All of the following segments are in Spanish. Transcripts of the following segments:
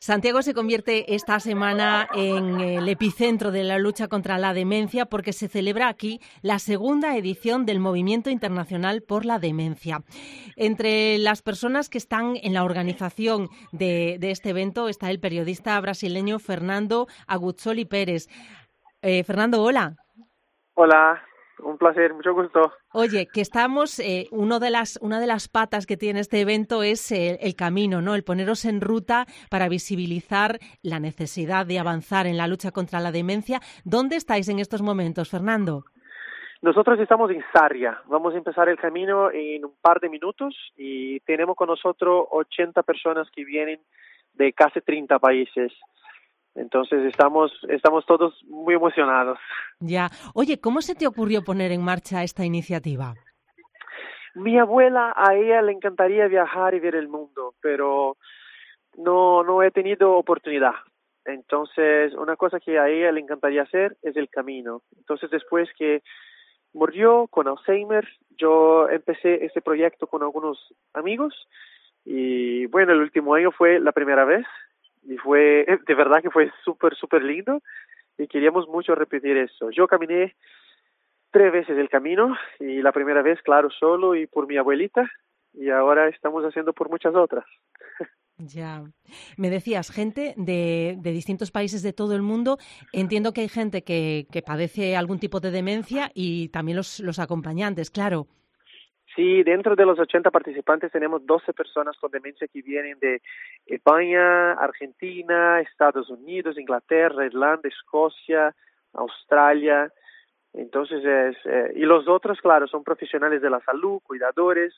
Santiago se convierte esta semana en el epicentro de la lucha contra la demencia porque se celebra aquí la segunda edición del Movimiento Internacional por la Demencia. Entre las personas que están en la organización de este evento está el periodista brasileño Fernando Aguzzoli Pérez. Fernando, hola. Hola, un placer, mucho gusto. Oye, que estamos, una de las patas que tiene este evento es el camino, ¿no? El poneros en ruta para visibilizar la necesidad de avanzar en la lucha contra la demencia. ¿Dónde estáis en estos momentos, Fernando? Nosotros estamos en Sarria. Vamos a empezar el camino en un par de minutos y tenemos con nosotros 80 personas que vienen de casi 30 países. Entonces estamos todos muy emocionados. Ya. Oye, ¿cómo se te ocurrió poner en marcha esta iniciativa? Mi abuela, a ella le encantaría viajar y ver el mundo, pero no he tenido oportunidad. Entonces, una cosa que a ella le encantaría hacer es el camino. Entonces, después que murió con Alzheimer, yo empecé este proyecto con algunos amigos y bueno, el último año fue la primera vez y fue, de verdad que fue súper lindo y queríamos mucho repetir eso. Yo caminé 3 veces el camino y la primera vez, claro, solo y por mi abuelita y ahora estamos haciendo por muchas otras. Ya. Me decías, gente de distintos países de todo el mundo. Entiendo que hay gente que padece algún tipo de demencia y también los acompañantes, claro. Sí, dentro de los 80 participantes tenemos 12 personas con demencia que vienen de España, Argentina, Estados Unidos, Inglaterra, Irlanda, Escocia, Australia. Entonces, y los otros, claro, son profesionales de la salud, cuidadores,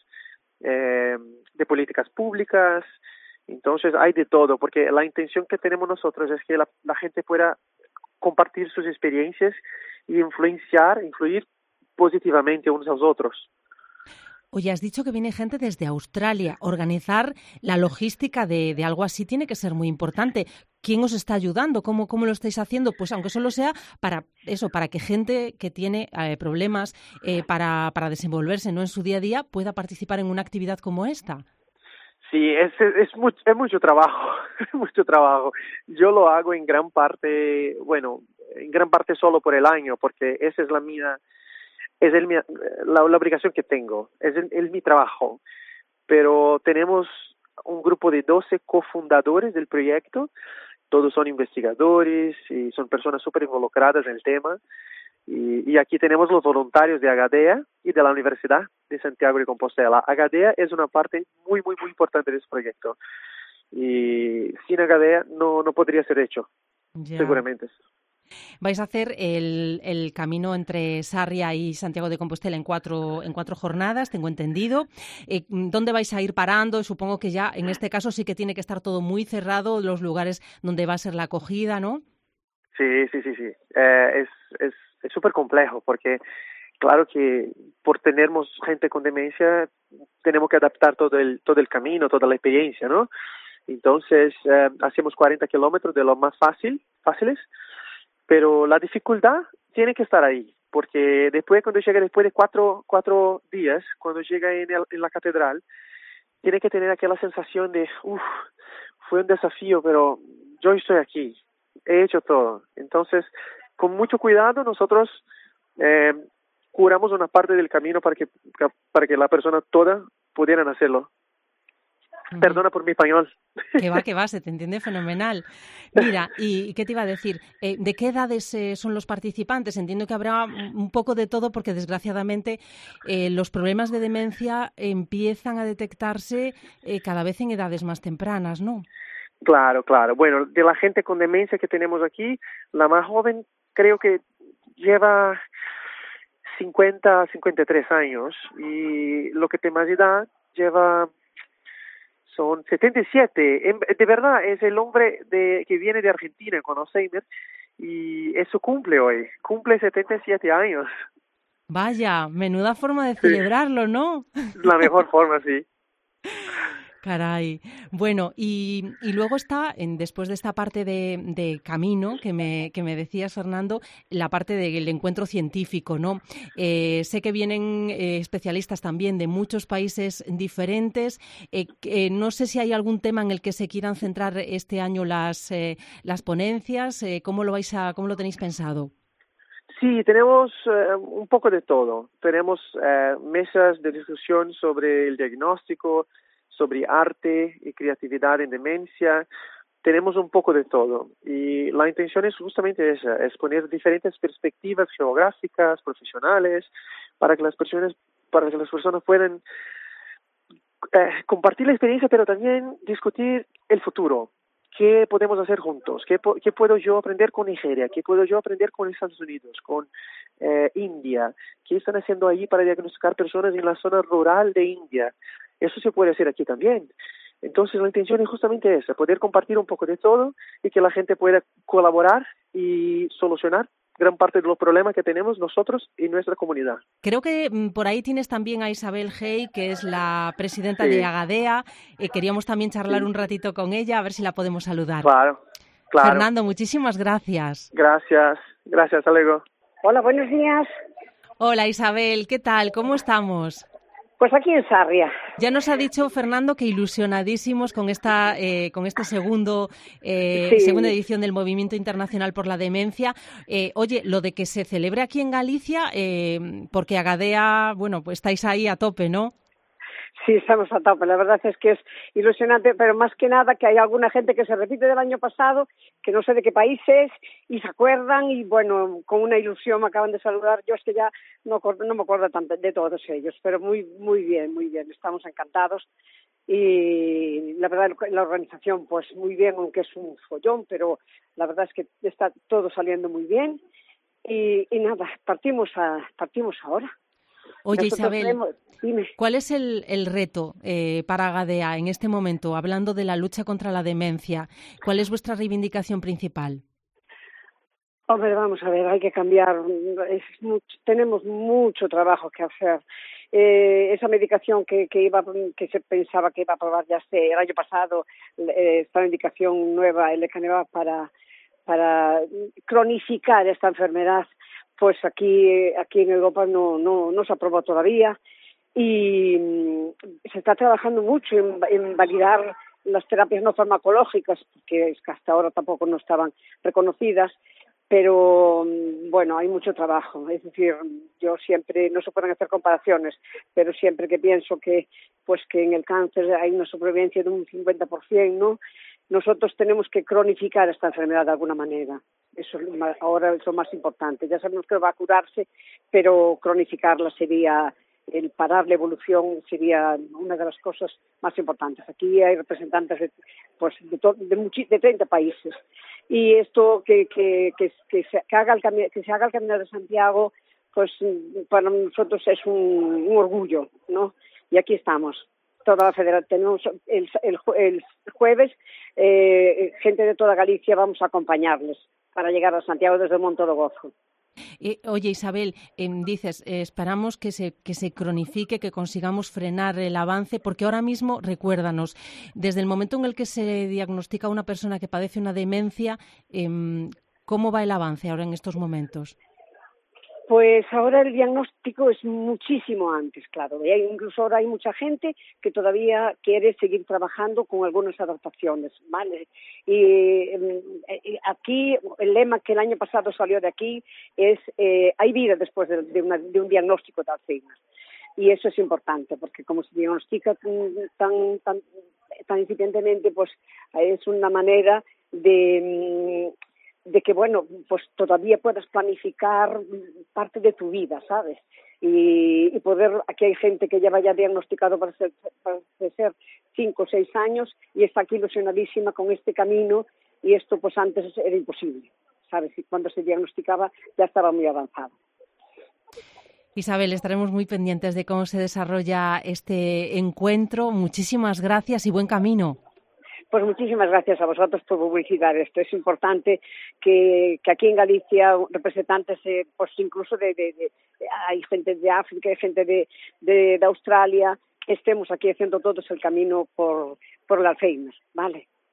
de políticas públicas. Entonces, hay de todo, porque la intención que tenemos nosotros es que la gente pueda compartir sus experiencias y influir positivamente unos a los otros. Oye, has dicho que viene gente desde Australia. Organizar la logística de algo así tiene que ser muy importante. ¿Quién os está ayudando? ¿Cómo lo estáis haciendo? Pues aunque solo sea para eso, para que gente que tiene problemas para desenvolverse, ¿no?, en su día a día pueda participar en una actividad como esta. Sí, es mucho trabajo, mucho trabajo. Yo lo hago en gran parte solo por el año, porque esa es la obligación que tengo, es mi trabajo. Pero tenemos un grupo de 12 cofundadores del proyecto, todos son investigadores y son personas súper involucradas en el tema. Y aquí tenemos los voluntarios de Agadea y de la Universidad de Santiago de Compostela. Agadea es una parte muy importante de este proyecto. Y sin Agadea no podría ser hecho, Ya. seguramente. Vais a hacer el camino entre Sarria y Santiago de Compostela en cuatro jornadas, tengo entendido. ¿Dónde vais a ir parando? Supongo que ya en este caso sí que tiene que estar todo muy cerrado, los lugares donde va a ser la acogida, ¿no? Sí. Es súper complejo porque claro que por tenermos gente con demencia tenemos que adaptar todo el camino, toda la experiencia, ¿no? Entonces hacemos 40 kilómetros de lo más fáciles, pero la dificultad tiene que estar ahí, porque después de cuatro días, cuando llega en la catedral, tiene que tener aquella sensación de, fue un desafío, pero yo estoy aquí, he hecho todo. Entonces, con mucho cuidado, nosotros curamos una parte del camino para que la persona toda pudieran hacerlo. Perdona por mi español. Que va, se te entiende fenomenal. Mira, ¿y qué te iba a decir? ¿De qué edades son los participantes? Entiendo que habrá un poco de todo porque, desgraciadamente, los problemas de demencia empiezan a detectarse cada vez en edades más tempranas, ¿no? Claro. Bueno, de la gente con demencia que tenemos aquí, la más joven creo que lleva 53 años y lo que te más edad lleva son 77. De verdad, es el hombre que viene de Argentina con Alzheimer y eso cumple 77 años. Vaya, menuda forma de Sí. celebrarlo, ¿no? La mejor forma, sí. Caray. Bueno, y luego está, después de esta parte de camino que me decías, Fernando, la parte del encuentro científico, ¿no? Sé que vienen especialistas también de muchos países diferentes. No sé si hay algún tema en el que se quieran centrar este año las ponencias. ¿Cómo lo tenéis pensado? Sí, tenemos un poco de todo. Tenemos mesas de discusión sobre el diagnóstico, sobre arte y creatividad en demencia. Tenemos un poco de todo. Y la intención es justamente esa, es poner diferentes perspectivas geográficas, profesionales, para que las personas puedan compartir la experiencia, pero también discutir el futuro. ¿Qué podemos hacer juntos? ¿Qué puedo yo aprender con Nigeria? ¿Qué puedo yo aprender con Estados Unidos, con India? ¿Qué están haciendo allí para diagnosticar personas en la zona rural de India? Eso se puede hacer aquí también. Entonces la intención es justamente esa, poder compartir un poco de todo y que la gente pueda colaborar y solucionar gran parte de los problemas que tenemos nosotros y nuestra comunidad. Creo que por ahí tienes también a Isabel Hey, que es la presidenta de Sí, Agadea. Queríamos también charlar sí, un ratito con ella, a ver si la podemos saludar. claro, claro. Fernando, muchísimas gracias. Gracias, hasta luego. Hola, buenos días. Hola Isabel, ¿qué tal? ¿Cómo estamos? Pues aquí en Sarria. Ya nos ha dicho Fernando que ilusionadísimos con este segunda edición del Movimiento Internacional por la Demencia. Oye, lo de que se celebre aquí en Galicia, porque Agadea, bueno, pues estáis ahí a tope, ¿no? Sí, estamos a tope. La verdad es que es ilusionante, pero más que nada que hay alguna gente que se repite del año pasado, que no sé de qué países, y se acuerdan, y bueno, con una ilusión me acaban de saludar. Yo es que ya no me acuerdo tanto de todos ellos, pero muy bien, estamos encantados. Y la verdad, la organización, pues muy bien, aunque es un follón, pero la verdad es que está todo saliendo muy bien. Y nada, partimos ahora. Oye, Nosotros Isabel, dime. ¿cuál es el reto para Agadea en este momento, hablando de la lucha contra la demencia? ¿Cuál es vuestra reivindicación principal? Hombre, vamos a ver, hay que cambiar. Tenemos mucho trabajo que hacer. Esa medicación que se pensaba que iba a aprobar ya el año pasado, esta medicación nueva, el lecanemab, para cronificar esta enfermedad, pues aquí en Europa no se aprobó todavía, y se está trabajando mucho en validar las terapias no farmacológicas, que es que hasta ahora tampoco no estaban reconocidas, pero bueno, hay mucho trabajo. Es decir, yo siempre, no se pueden hacer comparaciones, pero siempre que pienso que en el cáncer hay una supervivencia de un 50%, ¿no? Nosotros tenemos que cronificar esta enfermedad de alguna manera. Eso ahora es lo más importante. Ya sabemos que va a curarse, pero cronificarla sería, el parar la evolución sería una de las cosas más importantes. Aquí hay representantes de 30 países, y esto que se haga el Camino de Santiago, pues para nosotros es un orgullo, ¿no? Y aquí estamos. Toda la federación, tenemos el jueves, gente de toda Galicia, vamos a acompañarles para llegar a Santiago desde Monte do Gozo. Oye, Isabel, dices, esperamos que se cronifique, que consigamos frenar el avance, porque ahora mismo, recuérdanos, desde el momento en el que se diagnostica a una persona que padece una demencia, ¿cómo va el avance ahora en estos momentos? Pues ahora el diagnóstico es muchísimo antes, claro. Incluso ahora hay mucha gente que todavía quiere seguir trabajando con algunas adaptaciones, ¿vale? Y aquí el lema que el año pasado salió de aquí es hay vida después de un diagnóstico de Alzheimer. Y eso es importante, porque como se diagnostica tan incipientemente, pues es una manera de que, bueno, pues todavía puedas planificar parte de tu vida, ¿sabes? Y poder, aquí hay gente que lleva ya diagnosticado para ser 5 o 6 años y está aquí ilusionadísima con este camino, y esto pues antes era imposible, ¿sabes? Y cuando se diagnosticaba ya estaba muy avanzado. Isabel, estaremos muy pendientes de cómo se desarrolla este encuentro. Muchísimas gracias y buen camino. Pues muchísimas gracias a vosotros por publicitar esto. Es importante que aquí en Galicia representantes, pues incluso hay gente de África, hay gente de Australia, estemos aquí haciendo todos el camino por el Alzheimer, ¿vale?